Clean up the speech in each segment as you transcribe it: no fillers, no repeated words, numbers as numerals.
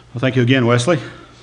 Well, thank you again, Wesley.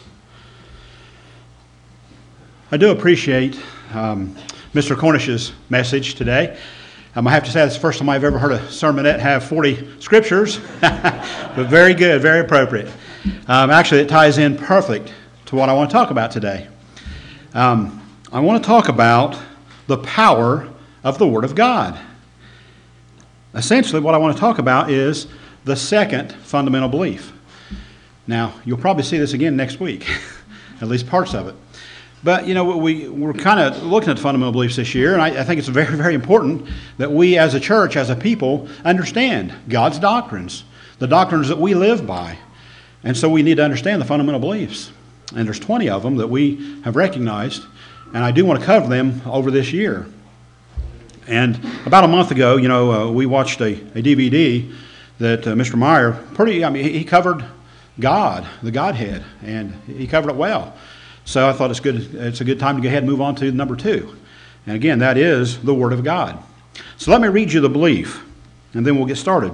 I do appreciate Mr. Cornish's message today. I have to say that's the first time I've ever heard a sermonette have 40 scriptures, but very good, very appropriate. Actually, it ties in perfect to what I want to talk about today. I want to talk about the power of the Word of God. Essentially, what I want to talk about is the second fundamental belief. Now, you'll probably see this again next week, at least parts of it. But, you know, we're kind of looking at the fundamental beliefs this year, and I think it's very, very important that we as a church, as a people, understand God's doctrines, the doctrines that we live by. And so we need to understand the fundamental beliefs. And there's 20 of them that we have recognized, and I do want to cover them over this year. And about a month ago, you know, we watched a DVD that Mr. Meyer, he covered God, the Godhead, and he covered it well. So I thought it's a good time to go ahead and move on to number 2. And again, that is the Word of God. So let me read you the belief, and then we'll get started.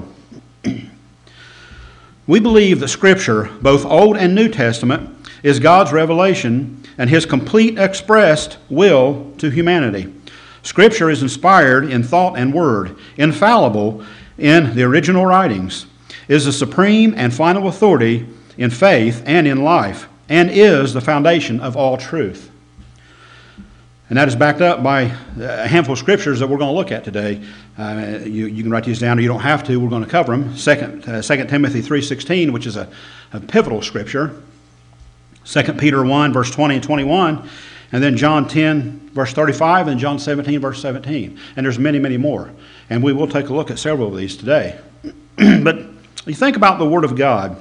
We believe that Scripture, both Old and New Testament, is God's revelation and His complete expressed will to humanity. Scripture is inspired in thought and word, infallible in the original writings, is the supreme and final authority in faith and in life, and is the foundation of all truth. And that is backed up by a handful of scriptures that we're going to look at today. You can write these down, or you don't have to. We're going to cover them. 2 Timothy 3:16, which is a pivotal scripture. 2 Peter 1, verse 20 and 21. And then John 10, verse 35, and John 17, verse 17. And there's many, many more. And we will take a look at several of these today. But you think about the Word of God.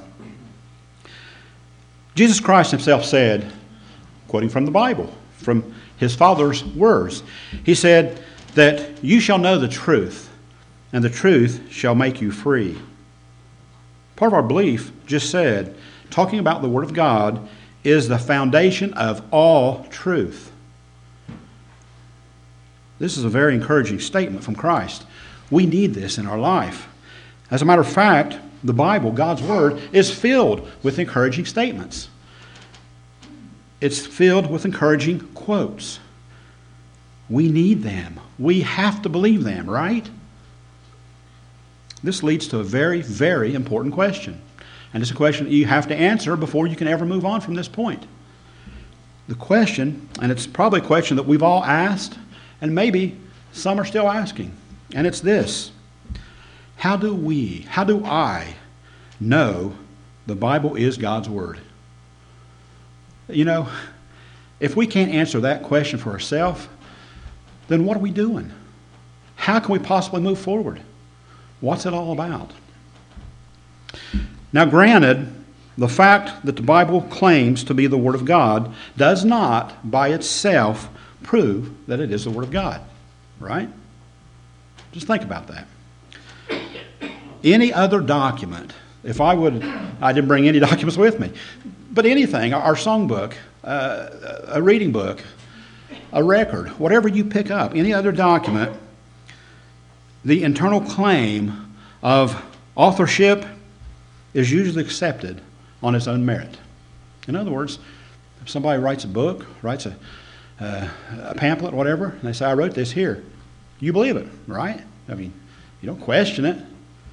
Jesus Christ himself said, quoting from the Bible, from his Father's words, he said that you shall know the truth, and the truth shall make you free. Part of our belief just said, talking about the Word of God is the foundation of all truth. This is a very encouraging statement from Christ. We need this in our life. As a matter of fact, the Bible, God's Word, is filled with encouraging statements. It's filled with encouraging quotes. We need them. We have to believe them, right? This leads to a very, very important question. And it's a question that you have to answer before you can ever move on from this point. The question, and it's probably a question that we've all asked, and maybe some are still asking, and it's this. How do I know the Bible is God's Word? You know, if we can't answer that question for ourselves, then what are we doing? How can we possibly move forward? What's it all about? Now, granted, the fact that the Bible claims to be the Word of God does not, by itself, prove that it is the Word of God, right? Just think about that. Any other document, I didn't bring any documents with me, but anything, our songbook, a reading book, a record, whatever you pick up, any other document, the internal claim of authorship is usually accepted on its own merit. In other words, if somebody writes a book, writes a pamphlet, whatever, and they say, I wrote this here, you believe it, right? I mean, you don't question it.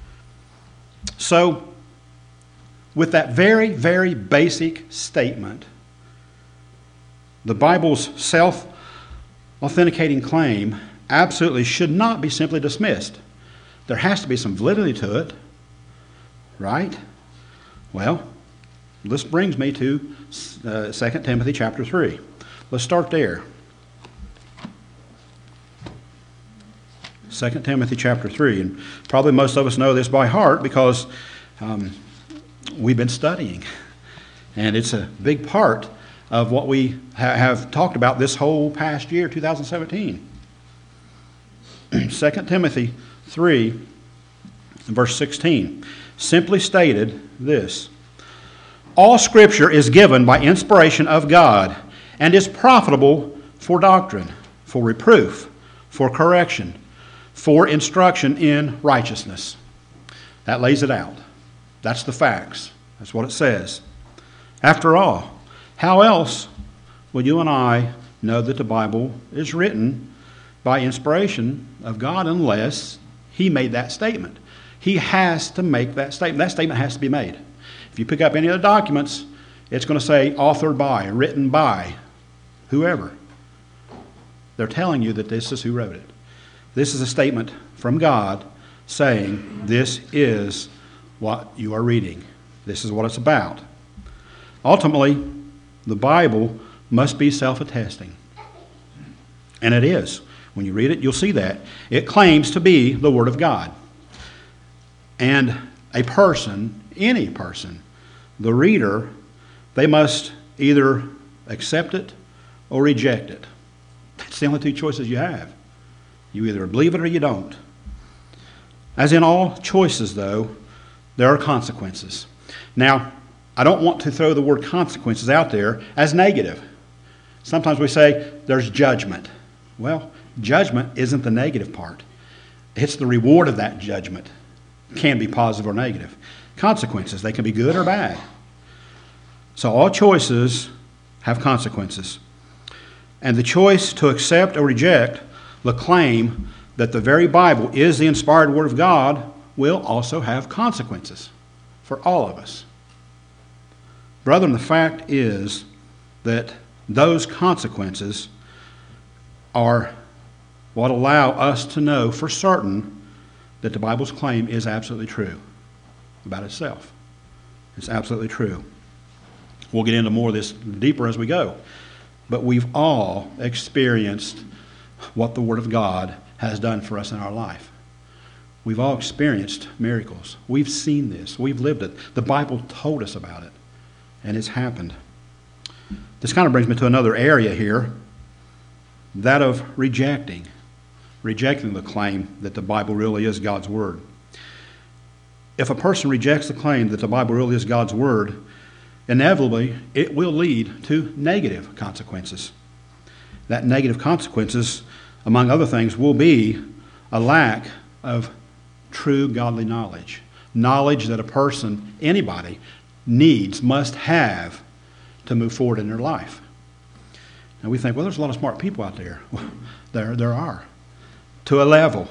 So, with that very, very basic statement, the Bible's self-authenticating claim absolutely should not be simply dismissed. There has to be some validity to it, right? Well, this brings me to 2 Timothy chapter 3. Let's start there. 2 Timothy chapter 3. And probably most of us know this by heart because we've been studying. And it's a big part of what we have talked about this whole past year, 2017. 2 Timothy 3, verse 16, simply stated this. All Scripture is given by inspiration of God and is profitable for doctrine, for reproof, for correction, for instruction in righteousness. That lays it out. That's the facts. That's what it says. After all, how else will you and I know that the Bible is written by inspiration of God unless He made that statement? He has to make that statement. That statement has to be made. If you pick up any of the documents, it's going to say authored by, written by, whoever. They're telling you that this is who wrote it. This is a statement from God saying this is what you are reading. This is what it's about. Ultimately, the Bible must be self-attesting. And it is. When you read it, you'll see that. It claims to be the Word of God. And a person, any person, the reader, they must either accept it or reject it. That's the only two choices you have. You either believe it or you don't. As in all choices, though, there are consequences. Now, I don't want to throw the word consequences out there as negative. Sometimes we say there's judgment. Well, judgment isn't the negative part. It's the reward of that judgment. It can be positive or negative. Consequences, they can be good or bad. So all choices have consequences. And the choice to accept or reject the claim that the very Bible is the inspired Word of God will also have consequences for all of us. Brethren, the fact is that those consequences are what allow us to know for certain that the Bible's claim is absolutely true about itself. It's absolutely true. We'll get into more of this deeper as we go. But we've all experienced what the Word of God has done for us in our life. We've all experienced miracles. We've seen this. We've lived it. The Bible told us about it. And it's happened. This kind of brings me to another area here, that of rejecting the claim that the Bible really is God's Word. If a person rejects the claim that the Bible really is God's Word, inevitably it will lead to negative consequences. That negative consequences, among other things, will be a lack of true godly knowledge. Knowledge that a person, anybody, must have to move forward in their life. And we think, well, there's a lot of smart people out there. There are. To a level.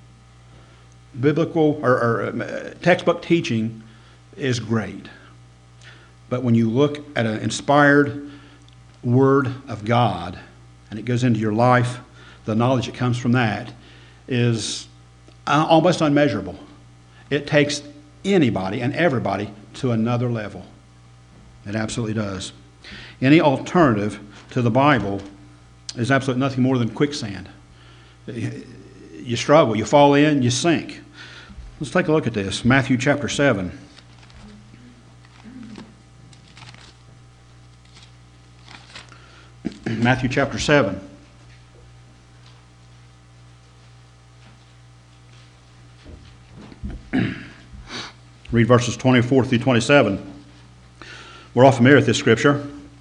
Biblical or textbook teaching is great. But when you look at an inspired Word of God and it goes into your life, the knowledge that comes from that is almost unmeasurable. It takes anybody and everybody to another level. It absolutely does. Any alternative to the Bible is absolutely nothing more than quicksand. You struggle, you fall in, you sink. Let's take a look at this. Matthew chapter 7. Matthew chapter 7. Read verses 24 through 27. We're all familiar with this scripture.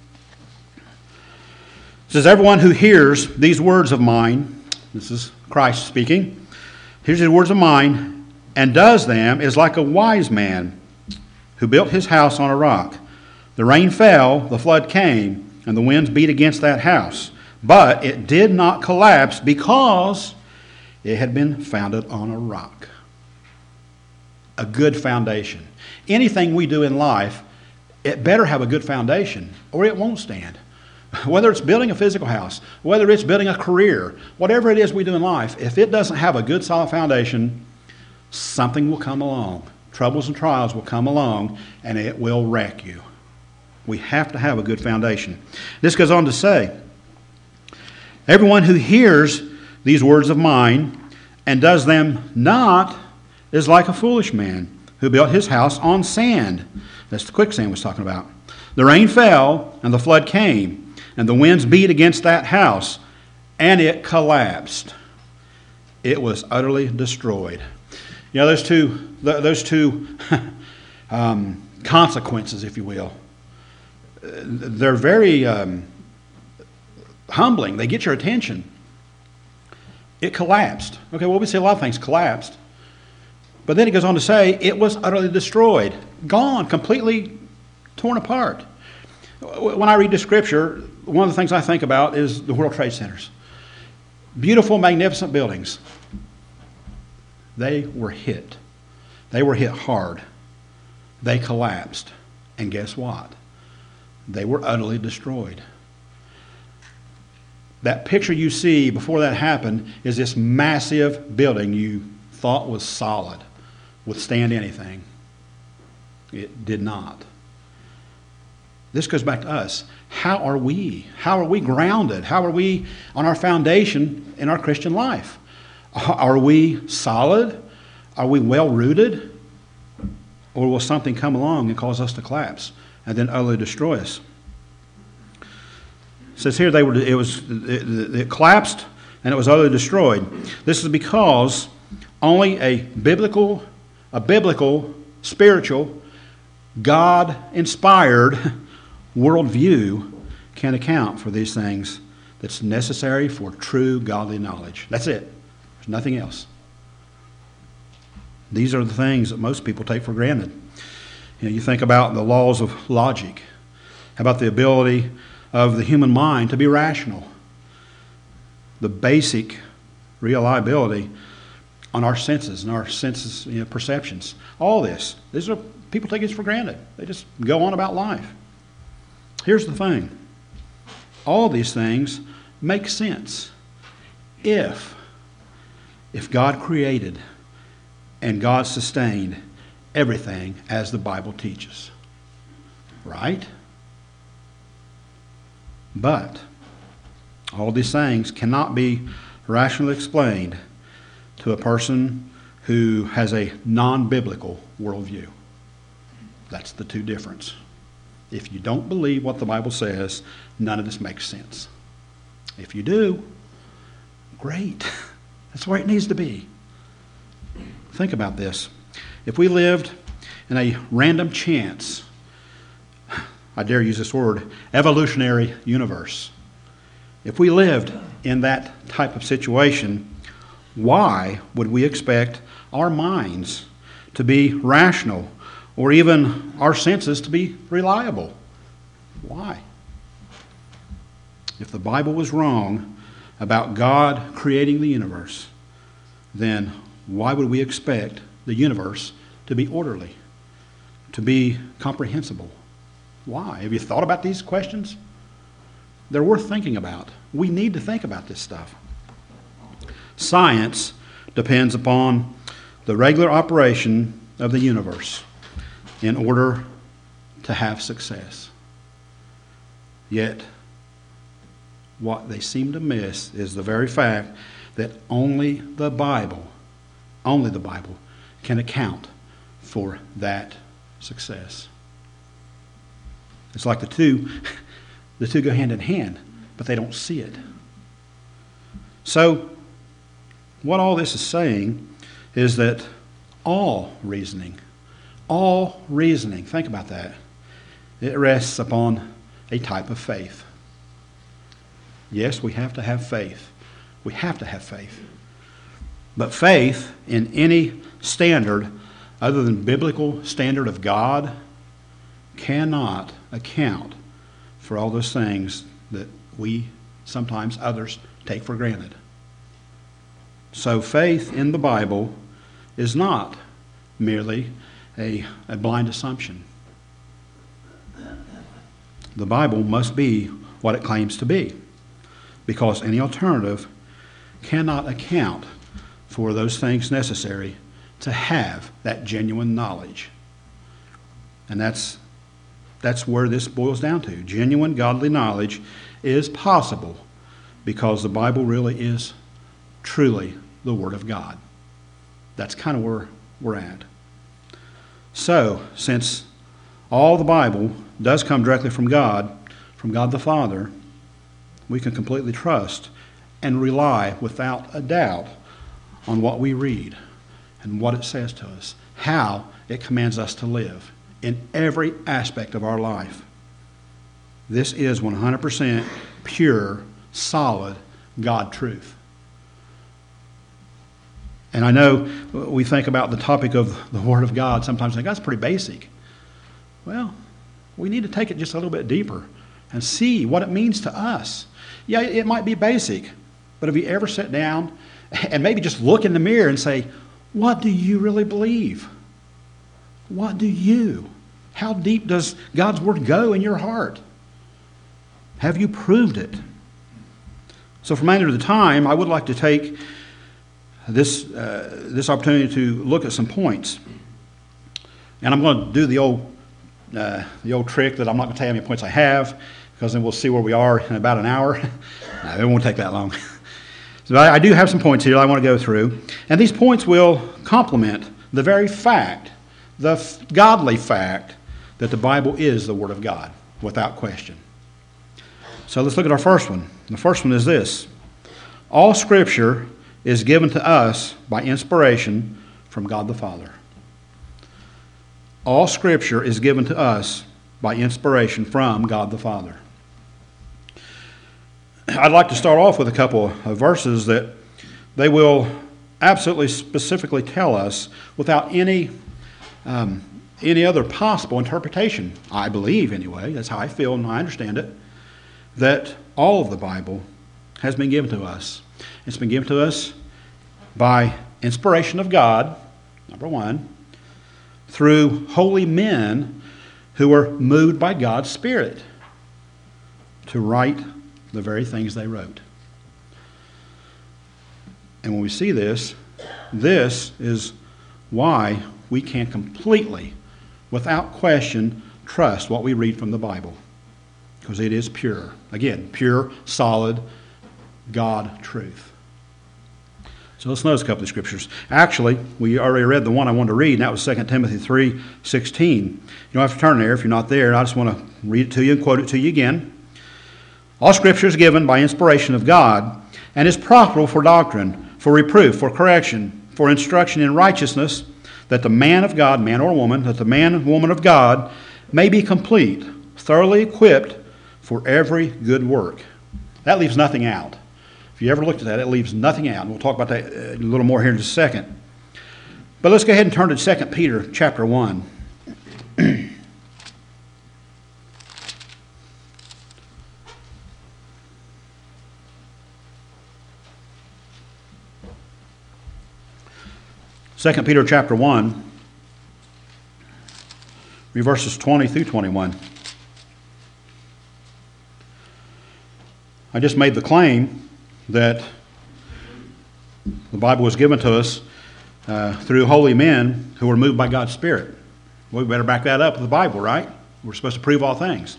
It says, everyone who hears these words of mine, this is Christ speaking, hears these words of mine and does them is like a wise man who built his house on a rock. The rain fell, the flood came, and the winds beat against that house. But it did not collapse because it had been founded on a rock. A good foundation. Anything we do in life, it better have a good foundation or it won't stand. Whether it's building a physical house, whether it's building a career, whatever it is we do in life, if it doesn't have a good solid foundation, something will come along. Troubles and trials will come along and it will wreck you. We have to have a good foundation. This goes on to say, everyone who hears these words of mine and does them not is like a foolish man who built his house on sand. That's the quicksand was talking about. The rain fell and the flood came and the winds beat against that house and it collapsed. It was utterly destroyed. You know, those two consequences, if you will, they're very humbling. They get your attention. It collapsed. Okay, well, we see a lot of things collapsed. But then it goes on to say it was utterly destroyed, gone, completely torn apart. When I read the Scripture, one of the things I think about is the World Trade Centers. Beautiful, magnificent buildings. They were hit. They were hit hard. They collapsed. And guess what? They were utterly destroyed. That picture you see before that happened is this massive building you thought was solid, withstand anything. It did not. This goes back to us. How are we? How are we grounded? How are we on our foundation in our Christian life? Are we solid? Are we well rooted? Or will something come along and cause us to collapse and then utterly destroy us? It says here it collapsed and it was utterly destroyed. This is because only a biblical, spiritual, God-inspired worldview can account for these things that's necessary for true godly knowledge. That's it. There's nothing else. These are the things that most people take for granted. You think about the laws of logic. How about the ability of the human mind to be rational? The basic reliability on our senses and our senses, perceptions. All this. People take this for granted. They just go on about life. Here's the thing. All these things make sense if God created and God sustained everything as the Bible teaches. Right? But all these things cannot be rationally explained to a person who has a non-biblical worldview. That's the two difference. If you don't believe what the Bible says, none of this makes sense. If you do, great. That's where it needs to be. Think about this. If we lived in a random chance, I dare use this word, evolutionary universe. If we lived in that type of situation, why would we expect our minds to be rational or even our senses to be reliable? Why? If the Bible was wrong about God creating the universe, then why would we expect the universe to be orderly, to be comprehensible? Why? Have you thought about these questions? They're worth thinking about. We need to think about this stuff. Science depends upon the regular operation of the universe in order to have success. Yet, what they seem to miss is the very fact that only the Bible can account for that success. It's like the two go hand in hand, but they don't see it. So, what all this is saying is that all reasoning, think about that, it rests upon a type of faith. Yes, we have to have faith. We have to have faith. But faith in any standard other than biblical standard of God cannot account for all those things that we, sometimes others, take for granted. So faith in the Bible is not merely a blind assumption. The Bible must be what it claims to be, because any alternative cannot account for those things necessary to have that genuine knowledge. And that's where this boils down to. Genuine godly knowledge is possible because the Bible really is truly the Word of God. That's kind of where we're at. So, since all the Bible does come directly from God the Father, we can completely trust and rely without a doubt on what we read and what it says to us, how it commands us to live in every aspect of our life. This is 100% pure, solid God truth. And I know we think about the topic of the Word of God, sometimes think that's pretty basic. Well, We need to take it just a little bit deeper and see what it means to us. Yeah, it might be basic, but have you ever sat down and maybe just look in the mirror and say, what do you really believe? What do you? How deep does God's Word go in your heart? Have you proved it? So for the remainder of the time, I would like to take this opportunity to look at some points. And I'm going to do the old trick that I'm not going to tell you how many points I have, because then we'll see where we are in about an hour. No, it won't take that long. So I do have some points here I want to go through. And these points will complement the very fact, the godly fact, that the Bible is the Word of God, without question. So let's look at our first one. The first one is this. All Scripture is given to us by inspiration from God the Father. All Scripture is given to us by inspiration from God the Father. I'd like to start off with a couple of verses that they will absolutely specifically tell us, without any other possible interpretation, I believe anyway, that's how I feel and I understand it, that all of the Bible has been given to us. It's been given to us by inspiration of God, number one, through holy men who were moved by God's Spirit to write the very things they wrote. And when we see this, this is why we can completely, without question, trust what we read from the Bible. Because it is pure. Again, pure, solid, God truth. So let's notice a couple of scriptures. Actually, we already read the one I wanted to read, and that was 2 Timothy 3:16. You don't have to turn there if you're not there. I just want to read it to you and quote it to you again. All Scripture is given by inspiration of God and is profitable for doctrine, for reproof, for correction, for instruction in righteousness, that the man of God, man or woman, that the man and woman of God may be complete, thoroughly equipped for every good work. That leaves nothing out. If you ever looked at that, it leaves nothing out. And we'll talk about that a little more here in just a second. But let's go ahead and turn to 2 Peter chapter 1. 2 Peter chapter 1, read verses 20 through 21. I just made the claim that the Bible was given to us through holy men who were moved by God's Spirit. We better back that up with the Bible, right? We're supposed to prove all things.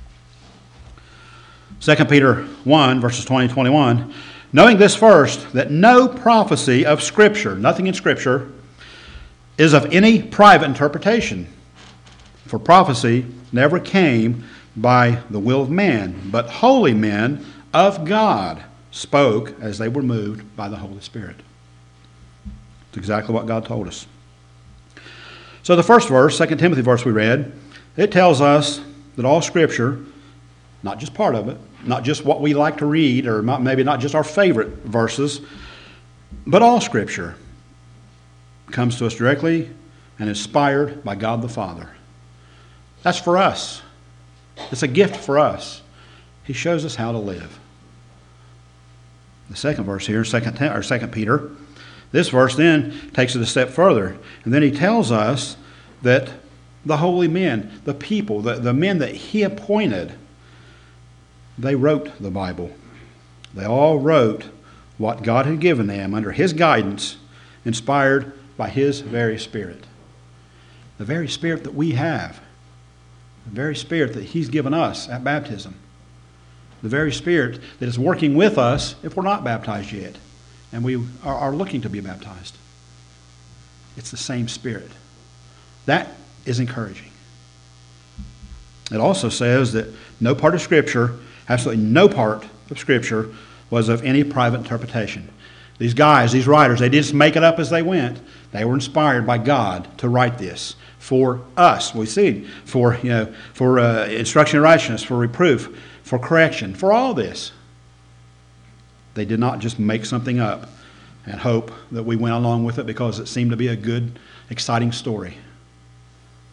2 Peter 1, verses 20 and 21. Knowing this first, that no prophecy of Scripture, nothing in Scripture, is of any private interpretation. For prophecy never came by the will of man, but holy men of God spoke as they were moved by the Holy Spirit. It's exactly what God told us. So the first verse, 2 Timothy verse we read, it tells us that all Scripture, not just part of it, not just what we like to read, or maybe not just our favorite verses, but all Scripture comes to us directly and inspired by God the Father. That's for us. It's a gift for us. He shows us how to live. The second verse here, 2 Peter, this verse then takes it a step further. And then he tells us that the holy men, the people, the men that he appointed, they wrote the Bible. They all wrote what God had given them under his guidance, inspired by his very Spirit. The very Spirit that we have. The very Spirit that he's given us at baptism. The very Spirit that is working with us if we're not baptized yet. And we are looking to be baptized. It's the same Spirit. That is encouraging. It also says that no part of Scripture, absolutely no part of Scripture, was of any private interpretation. These guys, these writers, they didn't just make it up as they went. They were inspired by God to write this for us. We see for instruction in righteousness, for reproof, for correction, for all this. They did not just make something up and hope that we went along with it because it seemed to be a good, exciting story.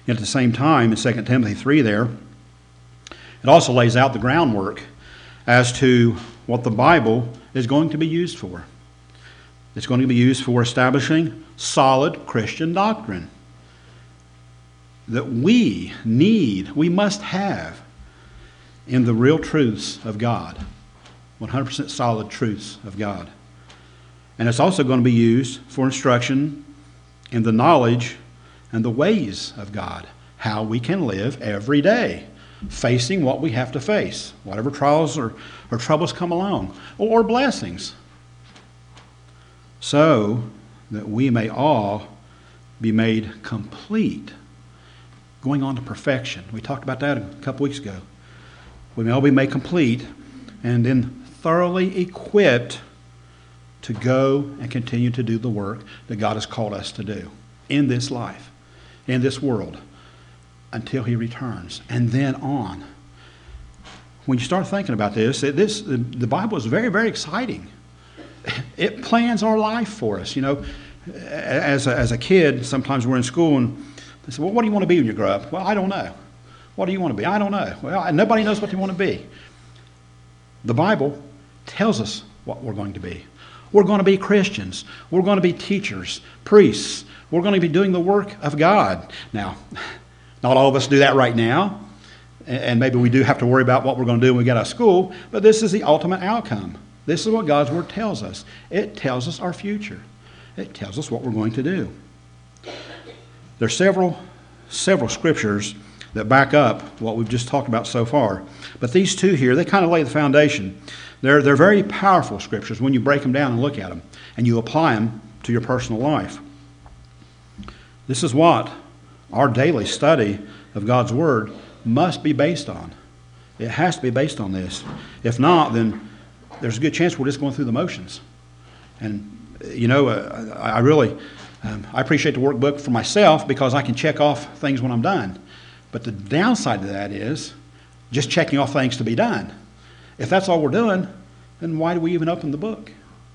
Yet at the same time, in 2 Timothy 3 there, it also lays out the groundwork as to what the Bible is going to be used for. It's going to be used for establishing solid Christian doctrine that we must have in the real truths of God, 100% solid truths of God. And it's also going to be used for instruction in the knowledge and the ways of God, how we can live every day, facing what we have to face, whatever trials or troubles come along, or blessings, so that we may all be made complete, going on to perfection. We talked about that a couple weeks ago. We may all be made complete and then thoroughly equipped to go and continue to do the work that God has called us to do in this life, in this world, until He returns, and then on. When you start thinking about this, the Bible is very, very exciting. It plans our life for us. You know, as a kid, sometimes we're in school and they say, well, what do you want to be when you grow up? Well, I don't know. What do you want to be? I don't know. Well, nobody knows what they want to be. The Bible tells us what we're going to be. We're going to be Christians. We're going to be teachers, priests. We're going to be doing the work of God. Now, not all of us do that right now, and maybe we do have to worry about what we're going to do when we get out of school, but this is the ultimate outcome. This is what God's Word tells us. It tells us our future. It tells us what we're going to do. There are several scriptures that back up what we've just talked about so far. But these two here, they kind of lay the foundation. They're very powerful scriptures when you break them down and look at them, and you apply them to your personal life. This is what our daily study of God's Word must be based on. It has to be based on this. If not, then there's a good chance we're just going through the motions. And, you know, I really I appreciate the workbook for myself because I can check off things when I'm done. But the downside to that is just checking off things to be done. If that's all we're doing, then why do we even open the book?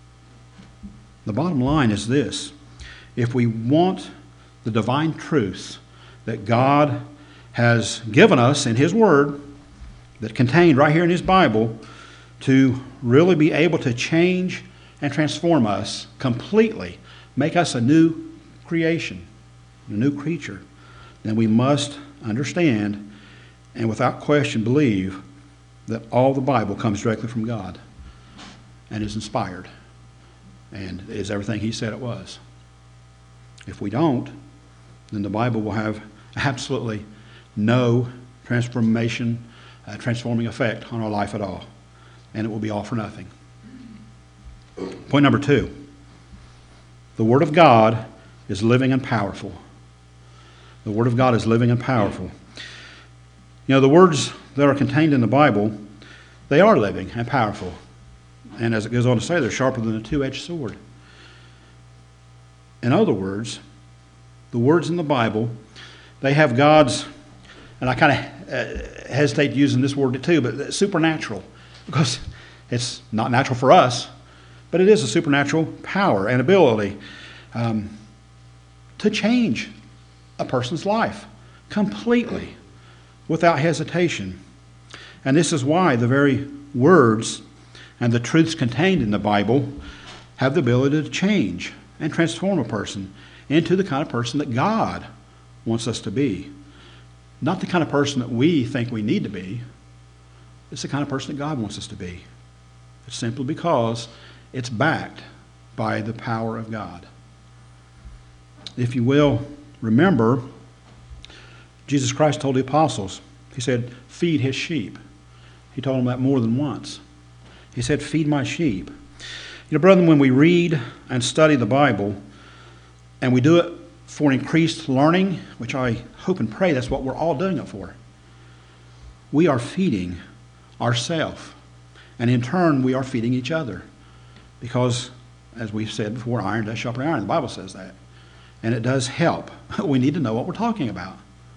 The bottom line is this. If we want the divine truths that God has given us in His Word, that contained right here in His Bible, to really be able to change and transform us completely, make us a new creation, a new creature, then we must understand and without question believe that all the Bible comes directly from God and is inspired and is everything He said it was. If we don't, then the Bible will have absolutely no transforming effect on our life at all. And it will be all for nothing. Point number 2. The Word of God is living and powerful. The Word of God is living and powerful. You know, the words that are contained in the Bible, they are living and powerful. And as it goes on to say, they're sharper than a two-edged sword. In other words, the words in the Bible, they have God's, and I kind of hesitate using this word too, but supernatural, because it's not natural for us, but it is a supernatural power and ability to change a person's life completely without hesitation. And this is why the very words and the truths contained in the Bible have the ability to change and transform a person into the kind of person that God wants us to be. Not the kind of person that we think we need to be. It's the kind of person that God wants us to be. It's simply because it's backed by the power of God. If you will remember, Jesus Christ told the apostles, He said, feed His sheep. He told them that more than once. He said, feed my sheep. You know, brethren, when we read and study the Bible, and we do it for increased learning, which I hope and pray that's what we're all doing it for, we are feeding ourselves. And in turn, we are feeding each other. Because, as we've said before, iron does sharpen iron. The Bible says that. And it does help. We need to know what we're talking about.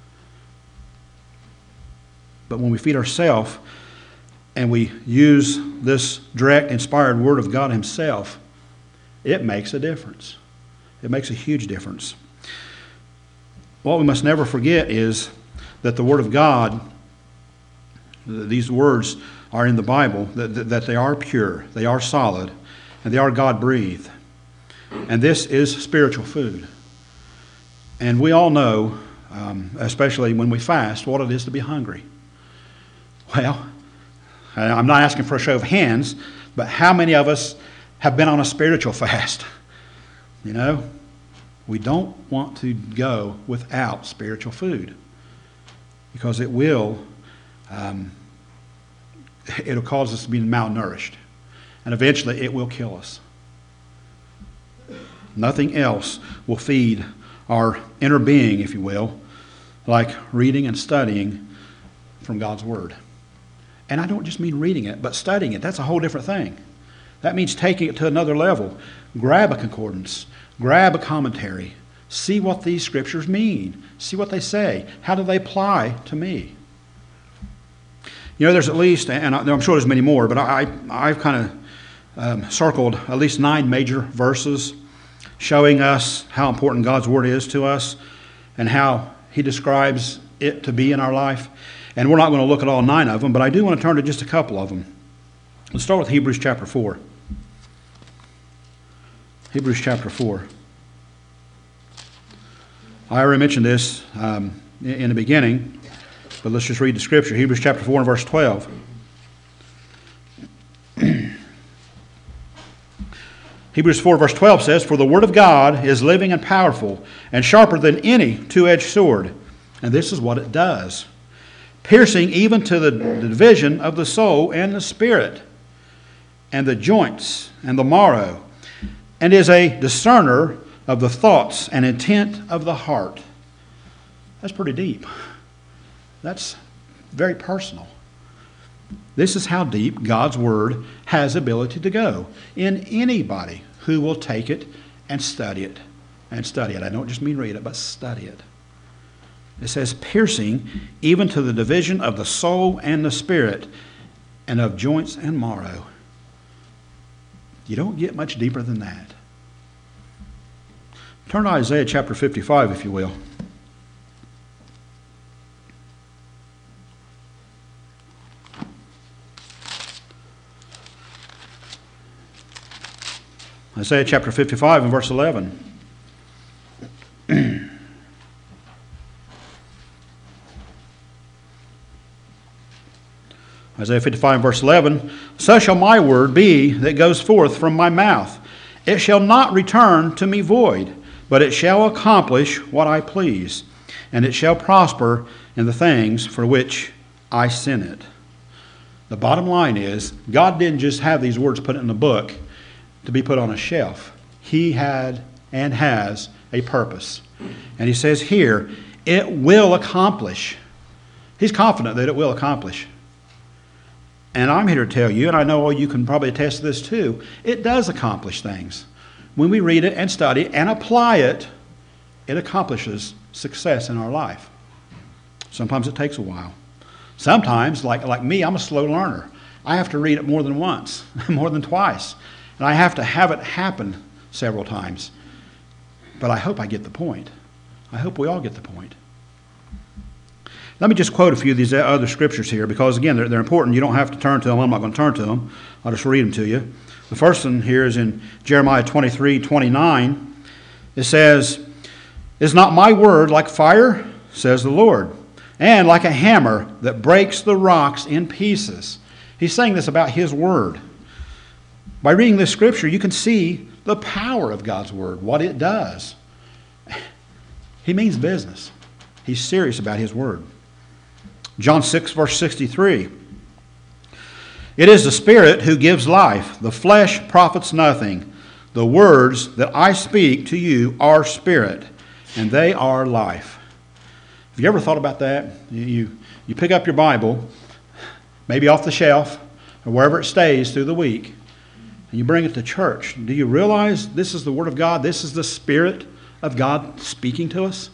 But when we feed ourselves and we use this direct, inspired Word of God Himself, it makes a difference. It makes a huge difference. what we must never forget is that the Word of God, these words are in the Bible, that they are pure, they are solid, and they are God-breathed. And this is spiritual food. And we all know, especially when we fast, what it is to be hungry. Well, I'm not asking for a show of hands, but how many of us have been on a spiritual fast? You know, we don't want to go without spiritual food because it'll cause us to be malnourished, and eventually it will kill us. Nothing else will feed our inner being, if you will, like reading and studying from God's Word. And I don't just mean reading it, but studying it. That's a whole different thing. That means taking it to another level. Grab a concordance. Grab a commentary. See what these scriptures mean. See what they say. How do they apply to me? You know, there's at least, and I'm sure there's many more, but I've kind of circled at least 9 major verses showing us how important God's Word is to us and how He describes it to be in our life. And we're not going to look at all 9 of them, but I do want to turn to just a couple of them. Let's start with Hebrews chapter 4. Hebrews chapter 4. I already mentioned this in the beginning, but let's just read the scripture. Hebrews chapter 4 and verse 12. Hebrews 4 verse 12 says, "For the word of God is living and powerful and sharper than any two-edged sword." And this is what it does. "Piercing even to the division of the soul and the spirit, and the joints and the marrow, and is a discerner of the thoughts and intent of the heart." That's pretty deep. That's very personal. This is how deep God's Word has ability to go in anybody who will take it and study it. And study it. I don't just mean read it, but study it. It says, piercing even to the division of the soul and the spirit, and of joints and marrow. You don't get much deeper than that. Turn to Isaiah chapter 55, if you will. Isaiah chapter 55 and verse 11. Isaiah 55 verse 11, "So shall my word be that goes forth from my mouth. It shall not return to me void, but it shall accomplish what I please, and it shall prosper in the things for which I sent it." The bottom line is, God didn't just have these words put in a book to be put on a shelf. He had and has a purpose. And he says here, it will accomplish. He's confident that it will accomplish. And I'm here to tell you, and I know you can probably attest to this too, it does accomplish things. When we read it and study and apply it, it accomplishes success in our life. Sometimes it takes a while. Sometimes, like me, I'm a slow learner. I have to read it more than once, more than twice. And I have to have it happen several times. But I hope I get the point. I hope we all get the point. Let me just quote a few of these other scriptures here because, again, they're important. You don't have to turn to them. I'm not going to turn to them. I'll just read them to you. The first one here is in Jeremiah 23:29. It says, "Is not my word like fire, says the Lord, and like a hammer that breaks the rocks in pieces?" He's saying this about His word. By reading this scripture, you can see the power of God's word, what it does. He means business. He's serious about His word. John 6, verse 63. "It is the Spirit who gives life. The flesh profits nothing. The words that I speak to you are spirit, and they are life." Have you ever thought about that? You pick up your Bible, maybe off the shelf, or wherever it stays through the week, and you bring it to church. Do you realize this is the Word of God? This is the Spirit of God speaking to us?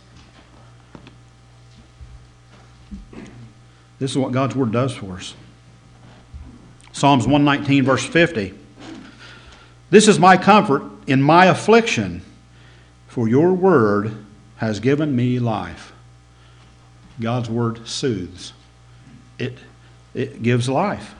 This is what God's Word does for us. Psalms 119, verse 50. "This is my comfort in my affliction, for your word has given me life. God's Word soothes. It gives life.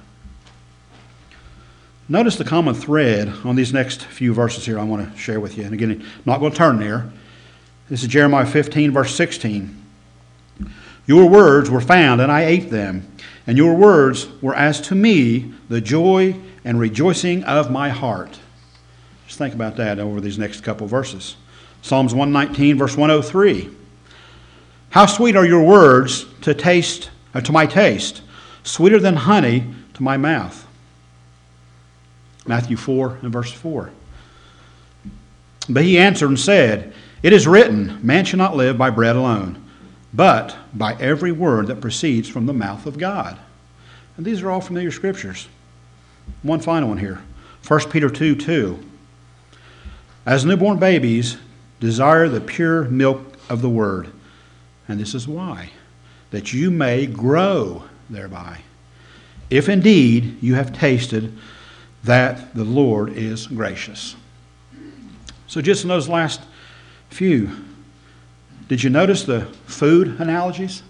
Notice the common thread on these next few verses here I want to share with you. And again, I'm not going to turn there. This is Jeremiah 15, verse 16. Your words were found, and I ate them, and your words were as to me the joy and rejoicing of my heart. Just think about that over these next couple verses. Psalms 119, verse 103. How sweet are your words to my taste, sweeter than honey to my mouth. Matthew 4 and verse 4. But he answered and said, It is written, man shall not live by bread alone, but by every word that proceeds from the mouth of God. And these are all familiar scriptures. One final one here. 1 Peter 2:2. As newborn babies, desire the pure milk of the word. And this is why. That you may grow thereby. If indeed you have tasted that the Lord is gracious. So just in those last few, did you notice the food analogies?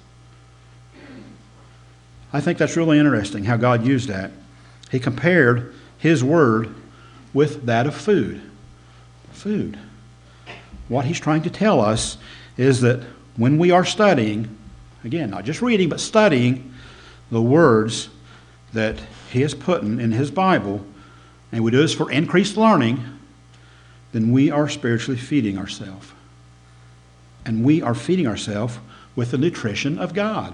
I think that's really interesting how God used that. He compared His Word with that of food. Food. What He's trying to tell us is that when we are studying, again, not just reading, but studying the words that He has put in His Bible, and we do this for increased learning, then we are spiritually feeding ourselves. And we are feeding ourselves with the nutrition of God.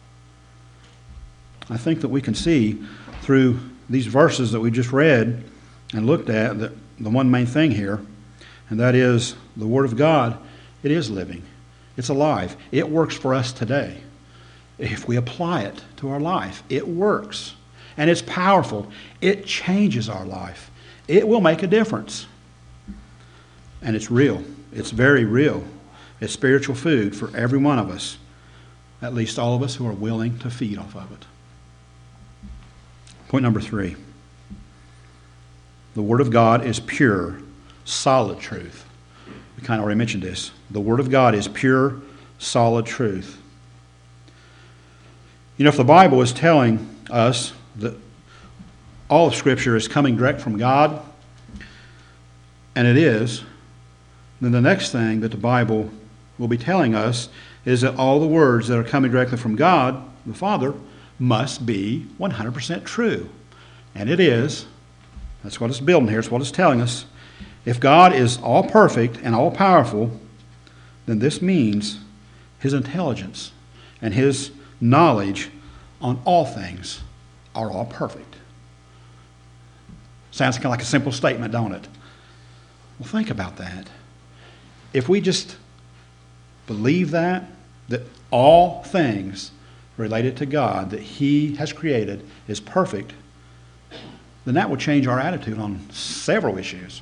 I think that we can see through these verses that we just read and looked at that the one main thing here, and that is the Word of God, it is living. It's alive. It works for us today. If we apply it to our life, it works. And it's powerful. It changes our life. It will make a difference. And it's real. It's very real. It's spiritual food for every one of us, at least all of us who are willing to feed off of it. Point number 3. The Word of God is pure, solid truth. We kind of already mentioned this. The Word of God is pure, solid truth. You know, if the Bible is telling us that all of Scripture is coming direct from God, and it is, then the next thing that the Bible will be telling us is that all the words that are coming directly from God, the Father, must be 100% true. And it is. That's what it's building here. It's what it's telling us. If God is all perfect and all powerful, then this means His intelligence and His knowledge on all things are all perfect. Sounds kind of like a simple statement, don't it? Well, think about that. If we just believe that all things related to God that He has created is perfect, then that will change our attitude on several issues.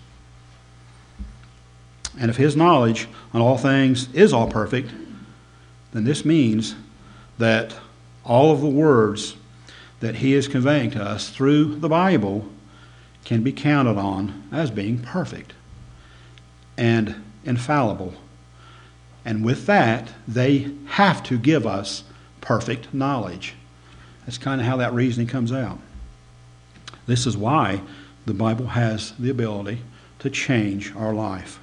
And if His knowledge on all things is all perfect, then this means that all of the words that He is conveying to us through the Bible can be counted on as being perfect and infallible. And with that, they have to give us perfect knowledge. That's kind of how that reasoning comes out. This is why the Bible has the ability to change our life.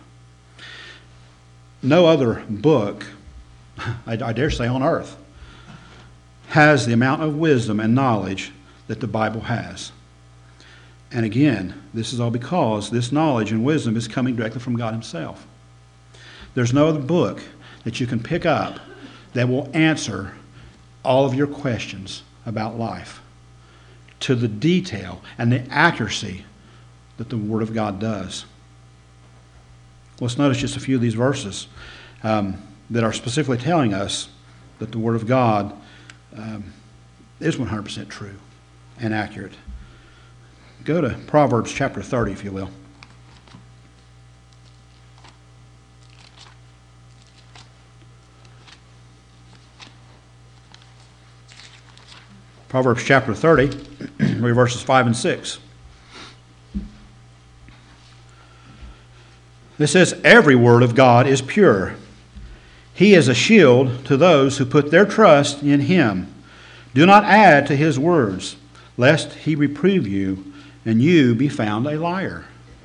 No other book, I dare say on earth, has the amount of wisdom and knowledge that the Bible has. And again, this is all because this knowledge and wisdom is coming directly from God Himself. There's no other book that you can pick up that will answer all of your questions about life to the detail and the accuracy that the Word of God does. Let's notice just a few of these verses that are specifically telling us that the Word of God is 100% true and accurate. Go to Proverbs chapter 30, if you will. Proverbs chapter 30, read verses 5 and 6. It says, every word of God is pure. He is a shield to those who put their trust in him. Do not add to his words, lest he reprove you, and you be found a liar.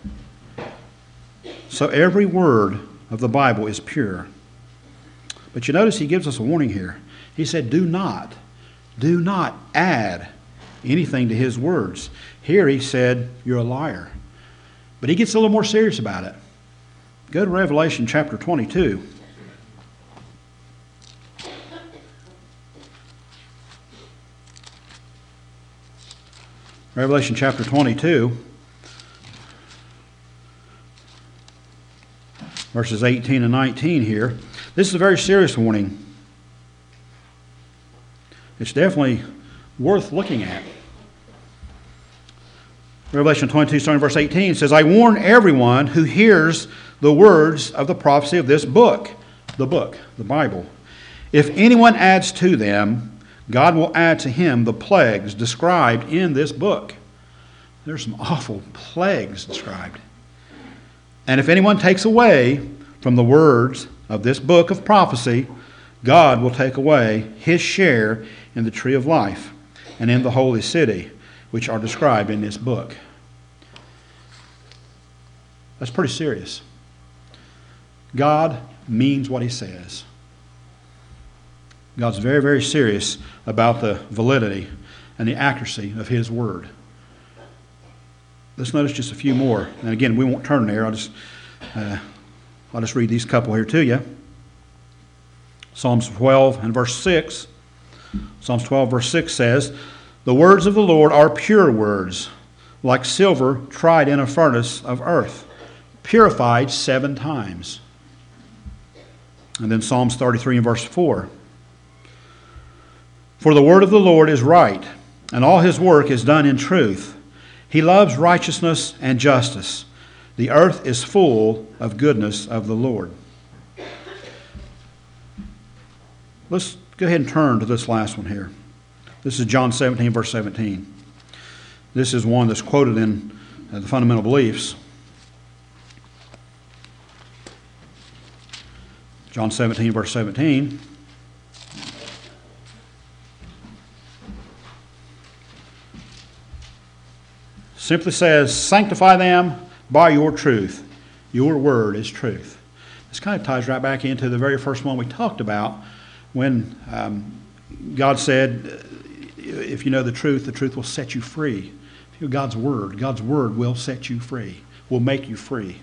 So every word of the Bible is pure. But you notice he gives us a warning here. He said, do not add anything to his words. Here he said, you're a liar. But he gets a little more serious about it. Go to Revelation chapter 22. Revelation chapter 22, verses 18 and 19 here. This is a very serious warning. It's definitely worth looking at. Revelation 22, starting verse 18, says, I warn everyone who hears the words of the prophecy of this book, the Bible. If anyone adds to them, God will add to him the plagues described in this book. There's some awful plagues described. And if anyone takes away from the words of this book of prophecy, God will take away his share in the tree of life and in the holy city, which are described in this book. That's pretty serious. God means what he says. God's very, very serious about the validity and the accuracy of his word. Let's notice just a few more. And again, we won't turn there. I'll just read these couple here to you. Psalms 12 and verse 6. Psalms 12 verse 6 says, the words of the Lord are pure words, like silver tried in a furnace of earth, purified 7 times. And then Psalms 33 and verse 4. For the word of the Lord is right, and all his work is done in truth. He loves righteousness and justice. The earth is full of goodness of the Lord. Let's go ahead and turn to this last one here. This is John 17, verse 17. This is one that's quoted in the Fundamental Beliefs. John 17, verse 17. Simply says, sanctify them by your truth. Your word is truth. This kind of ties right back into the very first one we talked about when God said, if you know the truth will set you free. If you know God's word will set you free, will make you free.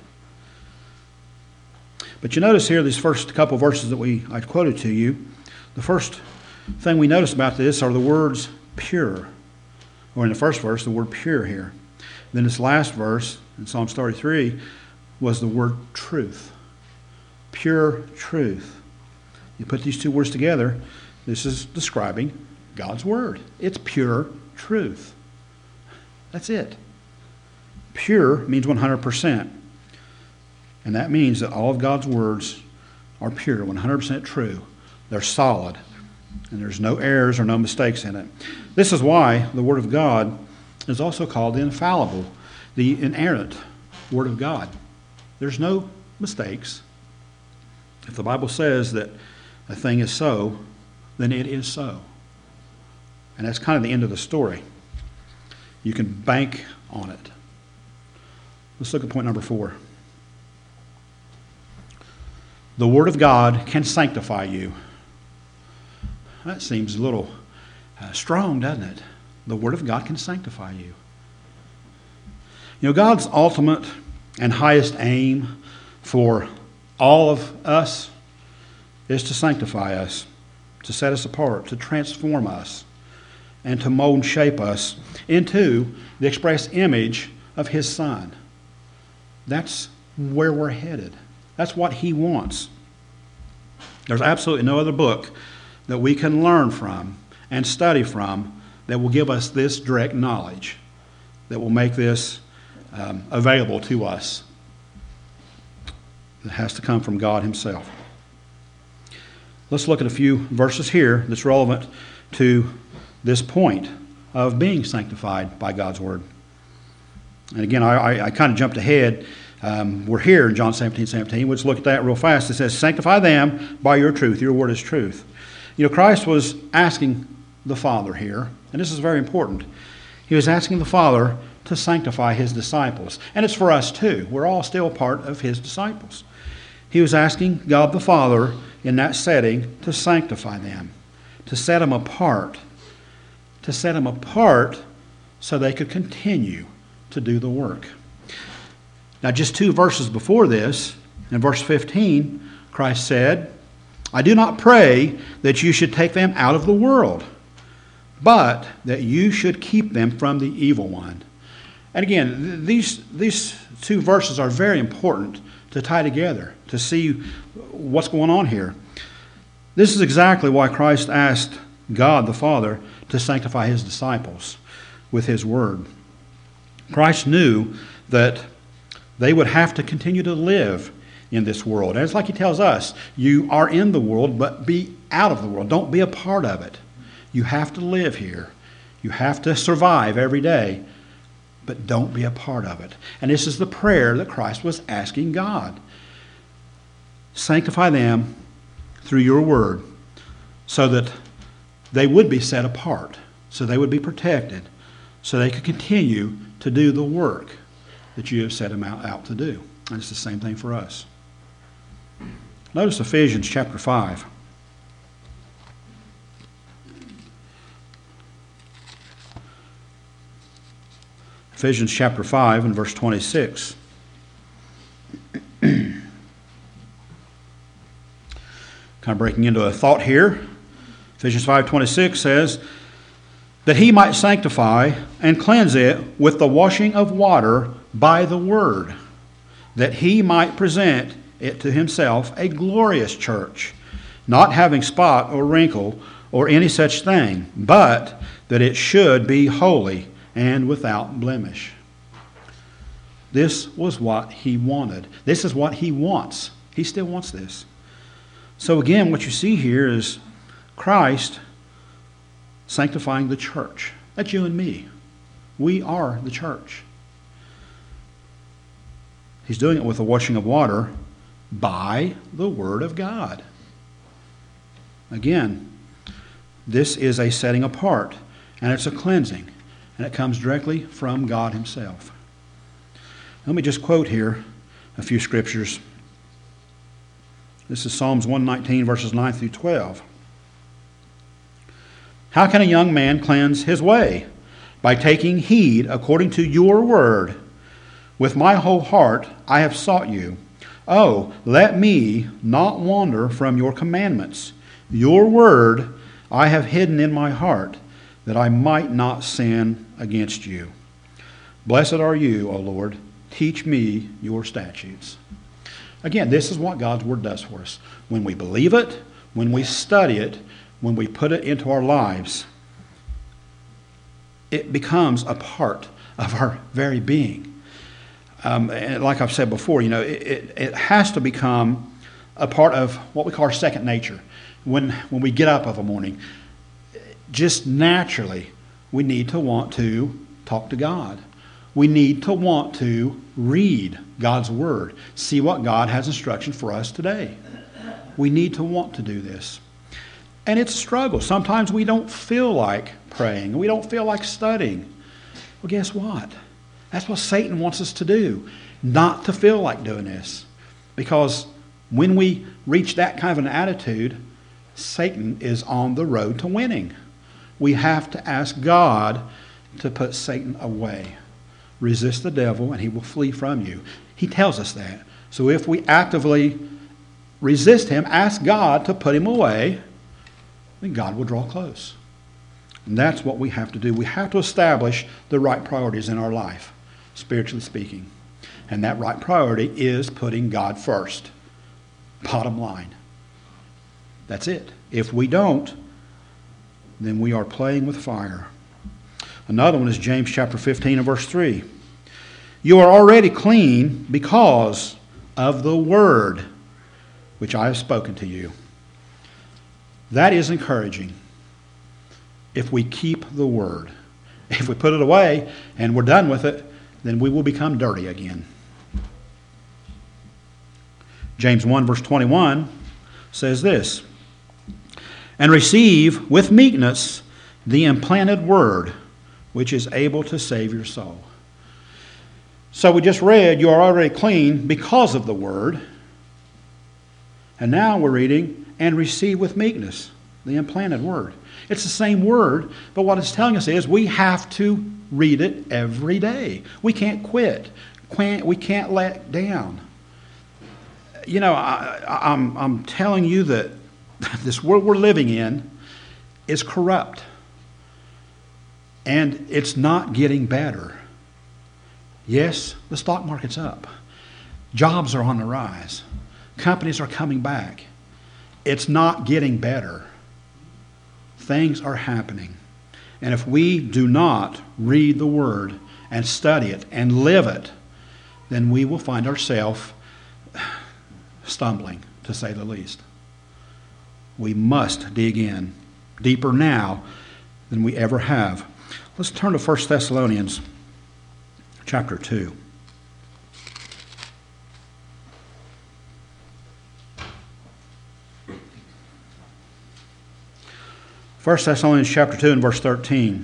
But you notice here, these first couple verses that I quoted to you, the first thing we notice about this are the words pure. Or in the first verse, the word pure here. Then this last verse in Psalms 33 was the word truth. Pure truth. You put these two words together, this is describing God's word. It's pure truth. That's it. Pure means 100%. And that means that all of God's words are pure, 100% true. They're solid. And there's no errors or no mistakes in it. This is why the Word of God is also called the infallible, the inerrant Word of God. There's no mistakes. If the Bible says that a thing is so, then it is so. And that's kind of the end of the story. You can bank on it. Let's look at point number 4. The Word of God can sanctify you. That seems a little strong, doesn't it? The Word of God can sanctify you. You know, God's ultimate and highest aim for all of us is to sanctify us, to set us apart, to transform us, and to mold and shape us into the express image of His Son. That's where we're headed. That's what He wants. There's absolutely no other book that we can learn from and study from that will give us this direct knowledge, that will make this available to us. It has to come from God Himself. Let's look at a few verses here that's relevant to this point of being sanctified by God's Word. And again, I kind of jumped ahead We're here in John 17:17. Let's look at that real fast. It says, sanctify them by your truth. Your word is truth. You know, Christ was asking the Father here, and this is very important. He was asking the Father to sanctify his disciples. And it's for us too. We're all still part of his disciples. He was asking God the Father in that setting to sanctify them, to set them apart, so they could continue to do the work. Now, just 2 verses before this, in verse 15, Christ said, I do not pray that you should take them out of the world, but that you should keep them from the evil one. And again, these 2 verses are very important to tie together, to see what's going on here. This is exactly why Christ asked God the Father to sanctify his disciples with his word. Christ knew that they would have to continue to live in this world. And it's like he tells us, you are in the world, but be out of the world. Don't be a part of it. You have to live here. You have to survive every day, but don't be a part of it. And this is the prayer that Christ was asking God. Sanctify them through your word so that they would be set apart, so they would be protected, so they could continue to do the work that you have set them out to do. And it's the same thing for us. Notice Ephesians chapter 5. Ephesians chapter 5 and verse 26. Kind of breaking into a thought here. Ephesians 5:26 says, that he might sanctify and cleanse it with the washing of water by the word, that he might present it to himself a glorious church, not having spot or wrinkle or any such thing, but that it should be holy and without blemish. This was what he wanted. This is what he wants. He still wants this. So again, what you see here is Christ sanctifying the church. That's you and me. We are the church. He's doing it with the washing of water by the Word of God. Again, this is a setting apart, and it's a cleansing, and it comes directly from God himself. Let me just quote here a few scriptures. This is Psalms 119, verses 9 through 12. How can a young man cleanse his way? By taking heed according to your word. With my whole heart I have sought you. Oh, let me not wander from your commandments. Your word I have hidden in my heart, that I might not sin against you. Blessed are you, O Lord. Teach me your statutes. Again, this is what God's word does for us. When we believe it, when we study it, when we put it into our lives, it becomes a part of our very being. And like I've said before, it has to become a part of what we call our second nature. When we get up of a morning, just naturally, we need to want to talk to God. We need to want to read God's Word, see what God has instruction for us today. We need to want to do this. And it's a struggle. Sometimes we don't feel like praying. We don't feel like studying. Well, guess what? That's what Satan wants us to do. Not to feel like doing this. Because when we reach that kind of an attitude, Satan is on the road to winning. We have to ask God to put Satan away. Resist the devil and he will flee from you. He tells us that. So if we actively resist him, ask God to put him away, then God will draw close. And that's what we have to do. We have to establish the right priorities in our life, spiritually speaking. And that right priority is putting God first. Bottom line. That's it. If we don't, then we are playing with fire. Another one is James chapter 15 and verse 3. You are already clean because of the word which I have spoken to you. That is encouraging. If we keep the word. If we put it away and we're done with it, then we will become dirty again. James 1 verse 21 says this, "And receive with meekness the implanted word, which is able to save your soul." So we just read, you are already clean because of the word. And now we're reading, and receive with meekness the implanted word. It's the same word, but what it's telling us is we have to read it every day. We can't quit. We can't let down. You know, I'm telling you that this world we're living in is corrupt. And it's not getting better. Yes, the stock market's up. Jobs are on the rise. Companies are coming back. It's not getting better. Things are happening. And if we do not read the Word and study it and live it, then we will find ourselves stumbling, to say the least. We must dig in deeper now than we ever have. Let's turn to 1 Thessalonians chapter 2. 1 Thessalonians chapter 2 and verse 13.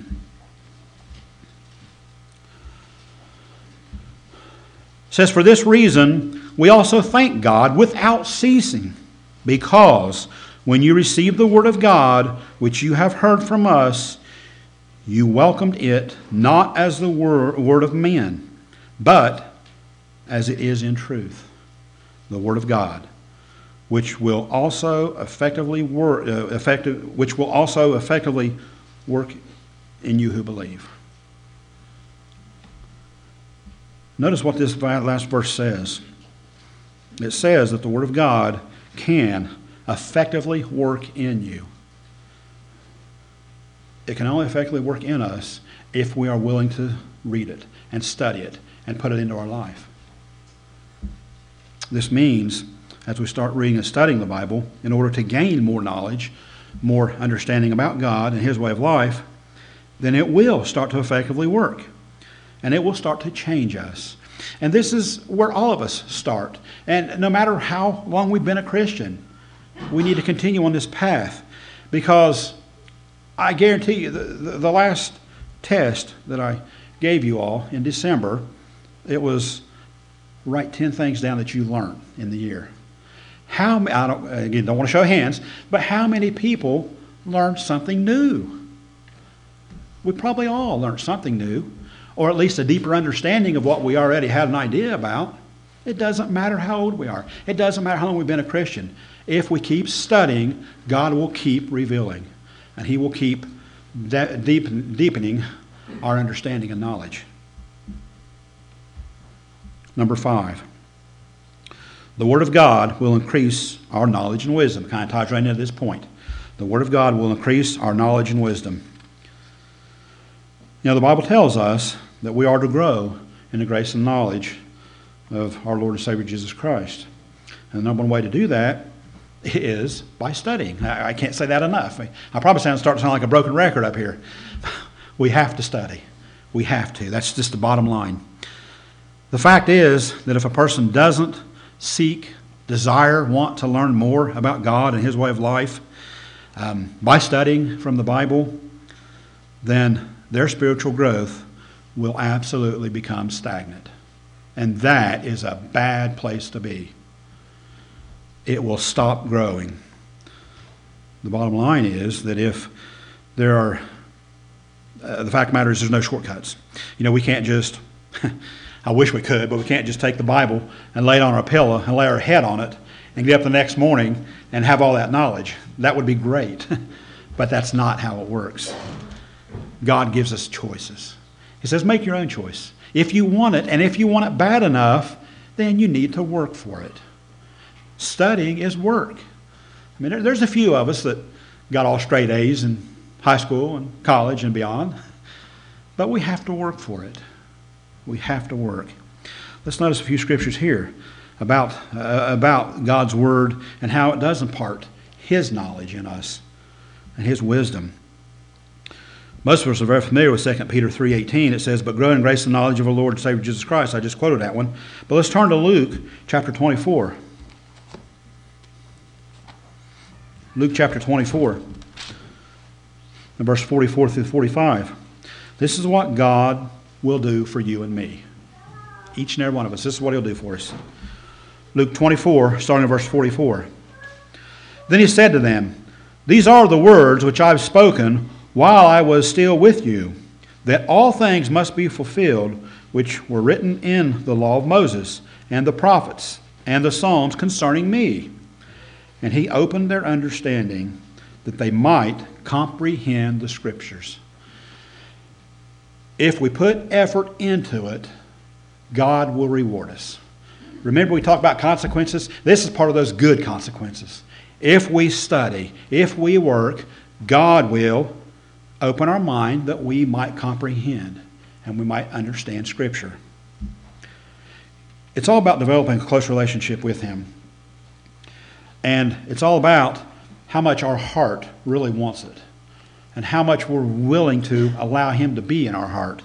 It says, "For this reason we also thank God without ceasing, because when you received the word of God, which you have heard from us, you welcomed it not as the word of men, but as it is in truth, the word of God, which will also effectively work in you who believe." Notice what this last verse says. It says that the Word of God can effectively work in you. It can only effectively work in us if we are willing to read it and study it and put it into our life. This means, as we start reading and studying the Bible, in order to gain more knowledge, more understanding about God and His way of life, then it will start to effectively work. And it will start to change us. And this is where all of us start. And no matter how long we've been a Christian, we need to continue on this path. Because I guarantee you, the last test that I gave you all in December, it was write 10 things down that you learned in the year. Don't want to show hands, but how many people learned something new? We probably all learned something new, or at least a deeper understanding of what we already had an idea about. It doesn't matter how old we are. It doesn't matter how long we've been a Christian. If we keep studying, God will keep revealing, and He will keep deepening our understanding and knowledge. Number 5. The Word of God will increase our knowledge and wisdom. It kind of ties right into this point. The Word of God will increase our knowledge and wisdom. You know, the Bible tells us that we are to grow in the grace and knowledge of our Lord and Savior Jesus Christ. And the number one way to do that is by studying. I can't say that enough. I probably start to sound like a broken record up here. We have to study. We have to. That's just the bottom line. The fact is that if a person doesn't seek, desire, want to learn more about God and His way of life by studying from the Bible, then their spiritual growth will absolutely become stagnant. And that is a bad place to be. It will stop growing. The bottom line is that if there are, the fact of the matter is there's no shortcuts. You know, we can't just, I wish we could, but we can't just take the Bible and lay it on our pillow and lay our head on it and get up the next morning and have all that knowledge. That would be great, but that's not how it works. God gives us choices. He says, make your own choice. If you want it, and if you want it bad enough, then you need to work for it. Studying is work. I mean, there's a few of us that got all straight A's in high school and college and beyond, but we have to work for it. We have to work. Let's notice a few scriptures here about God's Word and how it does impart His knowledge in us and His wisdom. Most of us are very familiar with 2 Peter 3:18. It says, "But grow in grace and knowledge of our Lord and Savior Jesus Christ." I just quoted that one. But let's turn to Luke chapter 24. Luke chapter 24, and verse 44 through 45. This is what God will do for you and me. Each and every one of us. This is what He'll do for us. Luke 24, starting in verse 44. Then He said to them, These are the words which I have spoken while I was still with you, that all things must be fulfilled which were written in the law of Moses and the prophets and the Psalms concerning me. And He opened their understanding that they might comprehend the Scriptures. If we put effort into it, God will reward us. Remember, we talked about consequences? This is part of those good consequences. If we study, if we work, God will open our mind that we might comprehend and we might understand Scripture. It's all about developing a close relationship with Him. And it's all about how much our heart really wants it and how much we're willing to allow Him to be in our heart.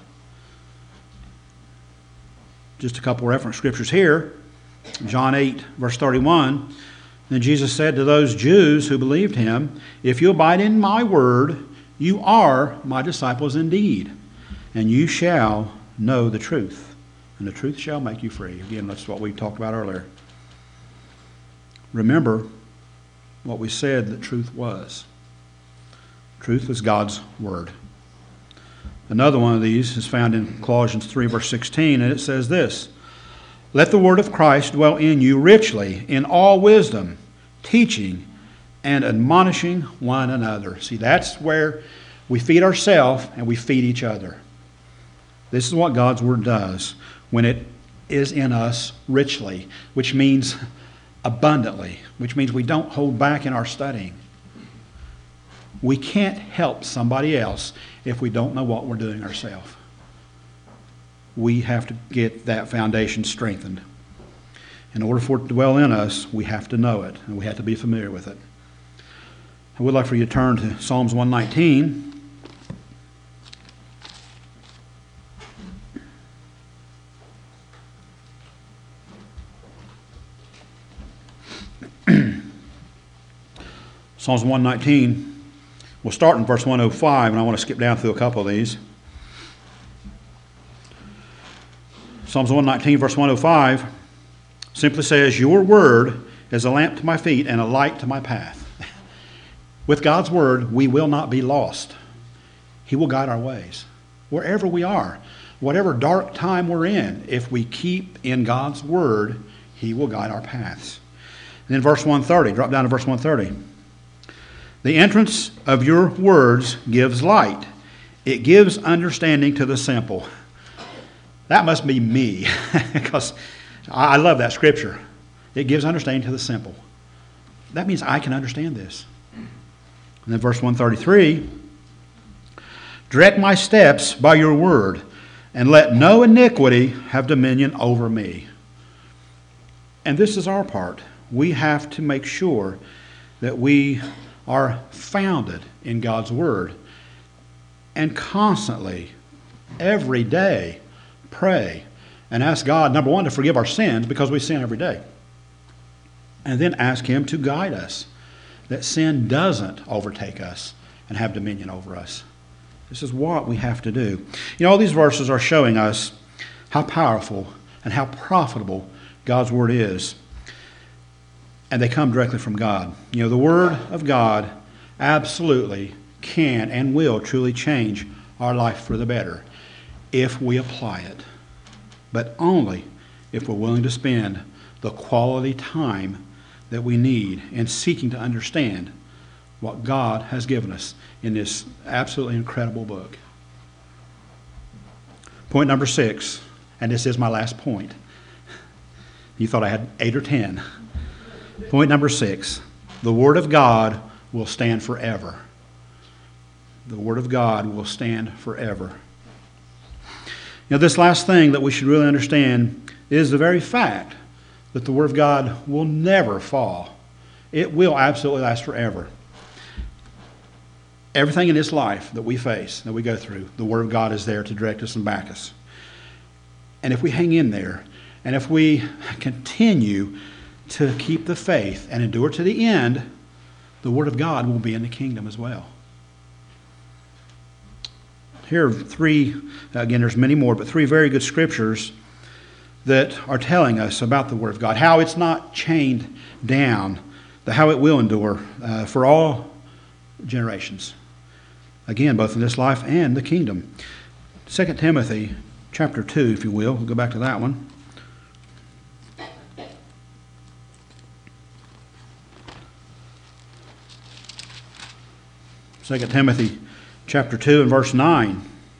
Just a couple reference scriptures here. John 8, verse 31. Then Jesus said to those Jews who believed Him, If you abide in my word, you are my disciples indeed, and you shall know the truth, and the truth shall make you free. Again, that's what we talked about earlier. Remember what we said that truth was. Truth was God's word. Another one of these is found in Colossians 3, verse 16, and it says this, Let the word of Christ dwell in you richly in all wisdom, teaching and admonishing one another. See, that's where we feed ourselves and we feed each other. This is what God's word does when it is in us richly, which means abundantly, which means we don't hold back in our studying. We can't help somebody else if we don't know what we're doing ourselves. We have to get that foundation strengthened. In order for it to dwell in us, we have to know it, and we have to be familiar with it. I would like for you to turn to Psalms 119. Psalms 119. We'll start in verse 105, and I want to skip down through a couple of these. Psalms 119, verse 105, simply says, Your word is a lamp to my feet and a light to my path. With God's word, we will not be lost. He will guide our ways. Wherever we are, whatever dark time we're in, if we keep in God's word, He will guide our paths. And then verse 130, drop down to verse 130. The entrance of your words gives light. It gives understanding to the simple. That must be me, because I love that scripture. It gives understanding to the simple. That means I can understand this. And then verse 133, Direct my steps by your word, and let no iniquity have dominion over me. And this is our part. We have to make sure that we are founded in God's word and constantly, every day, pray and ask God, number one, to forgive our sins because we sin every day. And then ask Him to guide us, that sin doesn't overtake us and have dominion over us. This is what we have to do. You know, all these verses are showing us how powerful and how profitable God's word is. And they come directly from God. You know, the word of God absolutely can and will truly change our life for the better if we apply it. But only if we're willing to spend the quality time that we need in seeking to understand what God has given us in this absolutely incredible book. Point number 6, and this is my last point. You thought I had 8 or 10. Point number 6, the Word of God will stand forever. The Word of God will stand forever. You know, this last thing that we should really understand is the very fact that the Word of God will never fall. It will absolutely last forever. Everything in this life that we face, that we go through, the Word of God is there to direct us and back us. And if we hang in there, and if we continue to keep the faith and endure to the end, the Word of God will be in the kingdom as well. Here are three, again, there's many more, but three very good scriptures that are telling us about the Word of God, how it's not chained down, how it will endure for all generations. Again, both in this life and the kingdom. 2 Timothy chapter 2, if you will. We'll go back to that one. Second Timothy chapter 2 and verse 9.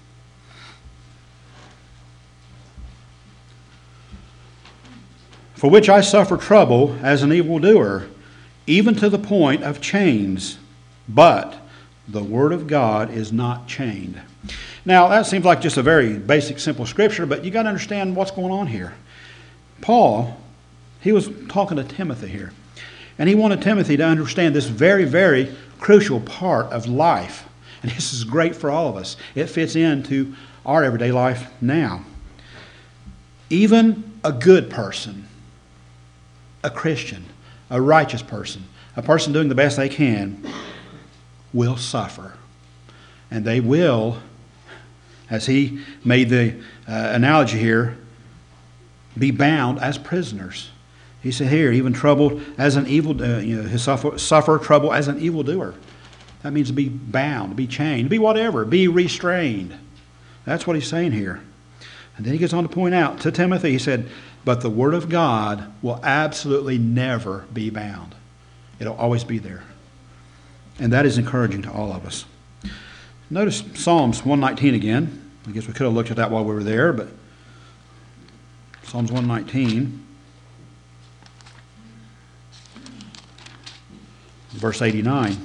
For which I suffer trouble as an evildoer, even to the point of chains, but the Word of God is not chained. Now, that seems like just a very basic, simple scripture, but you got to understand what's going on here. Paul, he was talking to Timothy here, and he wanted Timothy to understand this very, very crucial part of life. And this is great for all of us. It fits into our everyday life now. Even a good person, a Christian, a righteous person, a person doing the best they can, will suffer. And they will, as he made the analogy here, be bound as prisoners. He said here, even troubled as an evil, suffer trouble as an evildoer. That means to be bound, to be chained, to be whatever, be restrained. That's what he's saying here. And then he goes on to point out to Timothy, he said, but the Word of God will absolutely never be bound. It'll always be there. And that is encouraging to all of us. Notice Psalms 119 again. I guess we could have looked at that while we were there, but Psalms 119. Verse 89.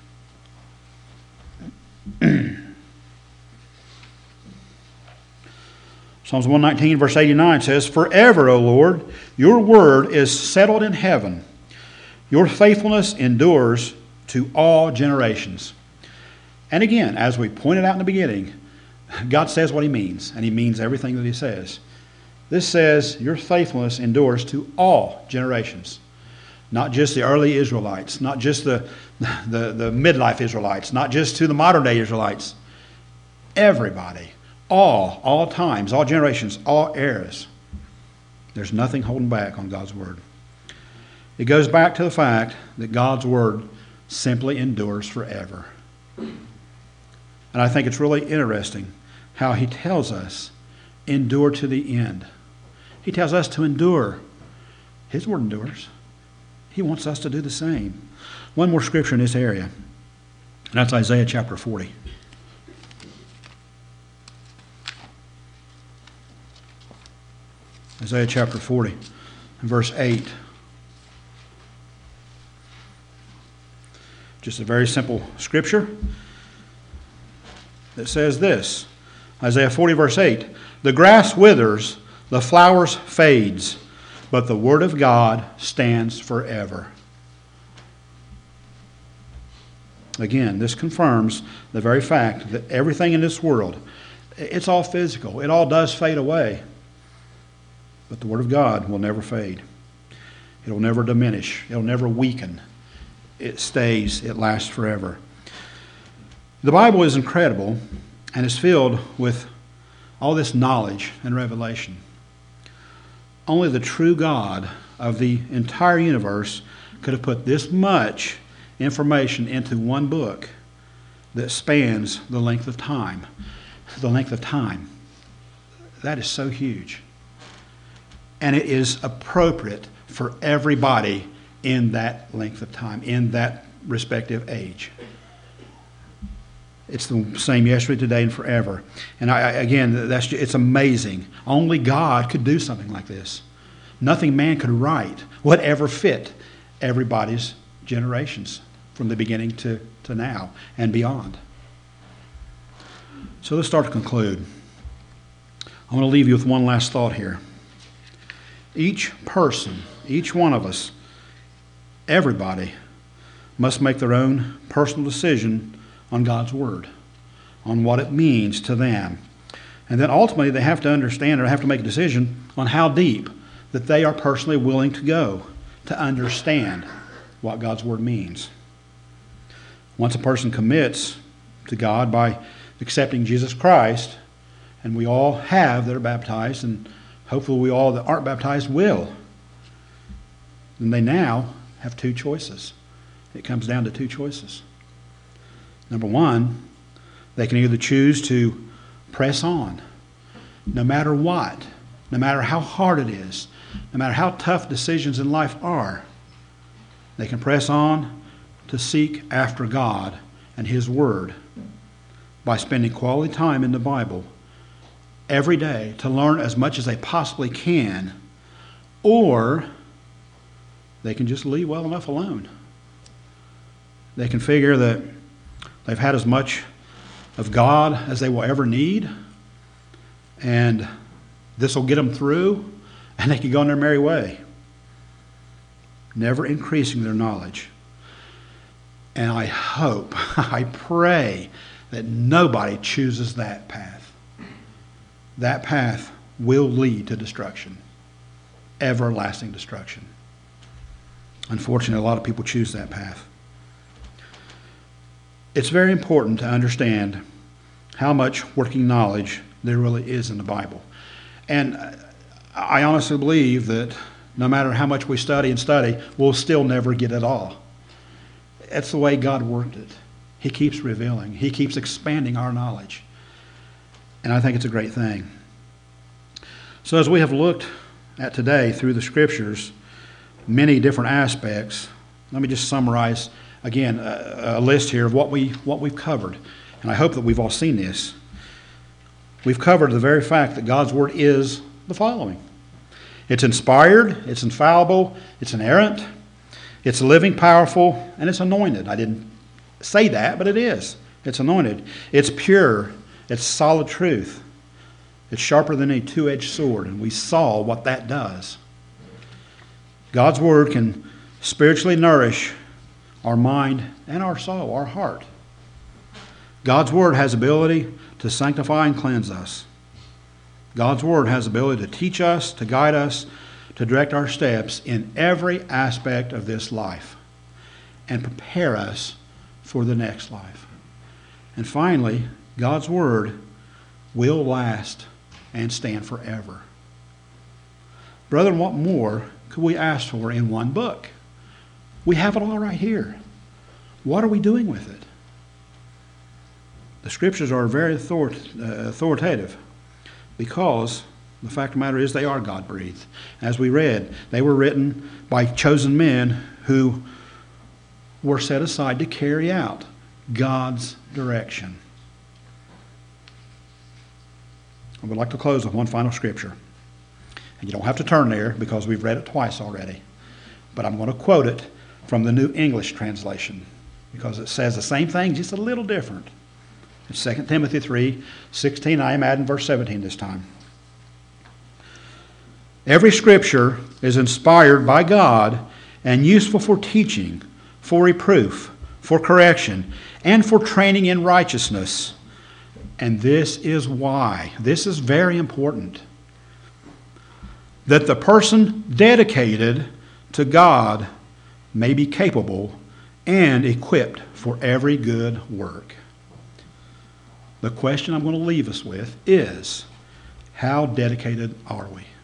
Psalms 119, verse 89 says, forever, O Lord, your word is settled in heaven. Your faithfulness endures to all generations. And again, as we pointed out in the beginning, God says what he means, and he means everything that he says. This says, your faithfulness endures to all generations. Not just the early Israelites, not just the midlife Israelites, not just to the modern day Israelites. Everybody, all times, all generations, all eras. There's nothing holding back on God's Word. It goes back to the fact that God's Word simply endures forever. And I think it's really interesting how he tells us, endure to the end. He tells us to endure. His Word endures. He wants us to do the same. One more scripture in this area, and that's Isaiah chapter 40. Isaiah chapter 40, and verse 8. Just a very simple scripture that says this. Isaiah 40, verse 8. The grass withers, the flowers fades, but the Word of God stands forever. Again, this confirms the very fact that everything in this world, it's all physical. It all does fade away. But the Word of God will never fade. It'll never diminish. It'll never weaken. It stays. It lasts forever. The Bible is incredible and is filled with all this knowledge and revelation. Only the true God of the entire universe could have put this much information into one book that spans the length of time. The length of time. That is so huge. And it is appropriate for everybody in that length of time, in that respective age. It's the same yesterday, today, and forever. And it's amazing. Only God could do something like this. Nothing man could write would ever fit everybody's generations from the beginning to now and beyond. So let's start to conclude. I want to leave you with one last thought here. Each person, each one of us, everybody must make their own personal decision on God's Word, on what it means to them. And then ultimately they have to understand or have to make a decision on how deep that they are personally willing to go to understand what God's Word means. Once a person commits to God by accepting Jesus Christ, and we all have that are baptized, and hopefully we all that aren't baptized will, then they now have two choices. It comes down to two choices. Number one, they can either choose to press on, no matter what, no matter how hard it is, no matter how tough decisions in life are. They can press on to seek after God and His Word by spending quality time in the Bible every day to learn as much as they possibly can, or they can just leave well enough alone. They can figure that they've had as much of God as they will ever need, and this will get them through, and they can go on their merry way, never increasing their knowledge. And I hope, I pray that nobody chooses that path. That path will lead to destruction, everlasting destruction. Unfortunately, a lot of people choose that path. It's very important to understand how much working knowledge there really is in the Bible. And I honestly believe that no matter how much we study and study, we'll still never get it all. That's the way God worked it. He keeps revealing. He keeps expanding our knowledge. And I think it's a great thing. So as we have looked at today through the Scriptures, many different aspects, let me just summarize again a list here of what we've covered. And I hope that we've all seen this. We've covered the very fact that God's Word is the following. It's inspired, it's infallible, it's inerrant, it's living, powerful, and it's anointed. I didn't say that, but it is. It's anointed. It's pure. It's solid truth. It's sharper than a two-edged sword, and we saw what that does. God's Word can spiritually nourish our mind and our soul, our heart. God's Word has ability to sanctify and cleanse us. God's Word has ability to teach us, to guide us, to direct our steps in every aspect of this life and prepare us for the next life. And finally, God's Word will last and stand forever. Brethren, what more could we ask for in one book? We have it all right here. What are we doing with it? The Scriptures are very authoritative because the fact of the matter is they are God-breathed. As we read, they were written by chosen men who were set aside to carry out God's direction. I would like to close with one final scripture. And you don't have to turn there because we've read it twice already. But I'm going to quote it from the New English Translation because it says the same thing, just a little different. It's 2 Timothy 3:16. I am adding verse 17 this time. Every scripture is inspired by God and useful for teaching, for reproof, for correction, and for training in righteousness. And this is why, this is very important, that the person dedicated to God may be capable and equipped for every good work. The question I'm going to leave us with is, how dedicated are we?